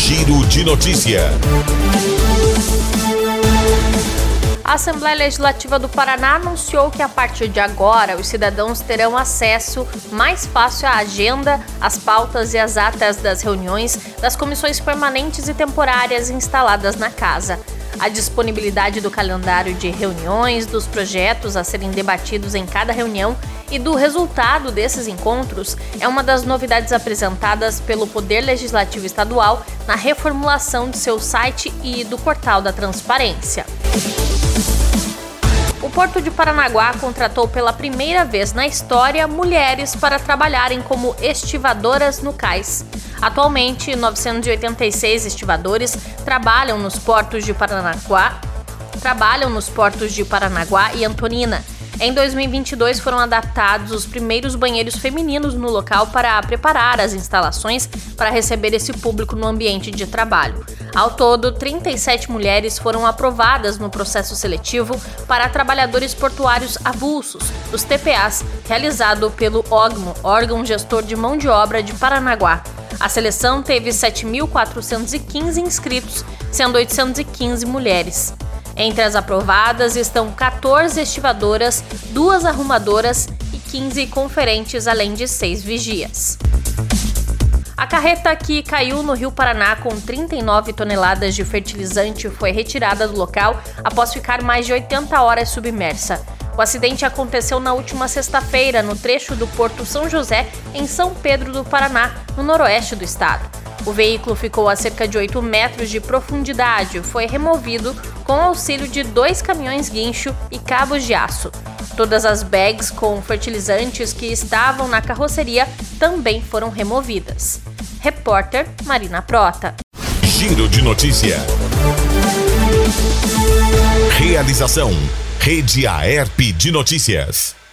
Giro de Notícia. A Assembleia Legislativa do Paraná anunciou que a partir de agora os cidadãos terão acesso mais fácil à agenda, às pautas e às atas das reuniões das comissões permanentes e temporárias instaladas na casa. A disponibilidade do calendário de reuniões, dos projetos a serem debatidos em cada reunião e do resultado desses encontros é uma das novidades apresentadas pelo Poder Legislativo Estadual na reformulação de seu site e do Portal da Transparência. O Porto de Paranaguá contratou pela primeira vez na história mulheres para trabalharem como estivadoras no cais. Atualmente, 986 estivadores trabalham nos portos de Paranaguá e Antonina. Em 2022, foram adaptados os primeiros banheiros femininos no local para preparar as instalações para receber esse público no ambiente de trabalho. Ao todo, 37 mulheres foram aprovadas no processo seletivo para trabalhadores portuários avulsos, os TPAs, realizado pelo OGMO, órgão gestor de mão de obra de Paranaguá. A seleção teve 7.415 inscritos, sendo 815 mulheres. Entre as aprovadas estão 14 estivadoras, 2 arrumadoras e 15 conferentes, além de 6 vigias. A carreta que caiu no Rio Paraná com 39 toneladas de fertilizante foi retirada do local após ficar mais de 80 horas submersa. O acidente aconteceu na última sexta-feira, no trecho do Porto São José, em São Pedro do Paraná, no noroeste do estado. O veículo ficou a cerca de 8 metros de profundidade e foi removido com auxílio de 2 caminhões guincho e cabos de aço. Todas as bags com fertilizantes que estavam na carroceria também foram removidas. Repórter Marina Prota. Giro de Notícia. Realização: Rede Aerp de Notícias.